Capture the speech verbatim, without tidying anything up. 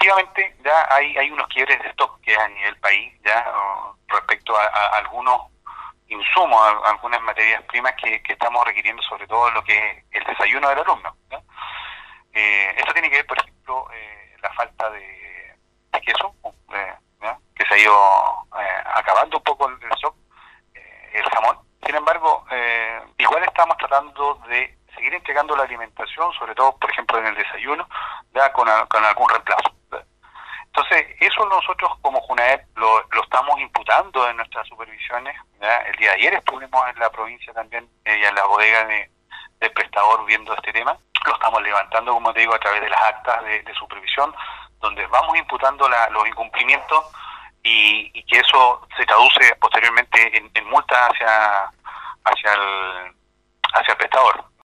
efectivamente ya hay, hay unos quiebres de stock que a nivel país, ya o, respecto a, a algunos insumos, a, a algunas materias primas que, que estamos requiriendo, sobre todo lo que es el desayuno del alumno, ¿ya? Eh, esto tiene que ver, por ejemplo, eh, la falta de, de queso, eh, ¿ya? Que se ha ido eh, acabando un poco el, el stock, eh, el jamón. Sin embargo, eh, igual estamos tratando de seguir entregando la alimentación, sobre todo, por ejemplo, en el desayuno, ya con, a, con algún reemplazo. ¿Ya? Entonces, eso nosotros como JUNAEP lo, lo estamos imputando en nuestras supervisiones. ¿Ya? El día de ayer estuvimos en la provincia también, eh, y en la bodega de, del prestador viendo este tema. Lo estamos levantando, como te digo, a través de las actas de, de supervisión, donde vamos imputando la, los incumplimientos y, y que eso se traduce posteriormente en, en multas hacia, hacia, el, hacia el prestador.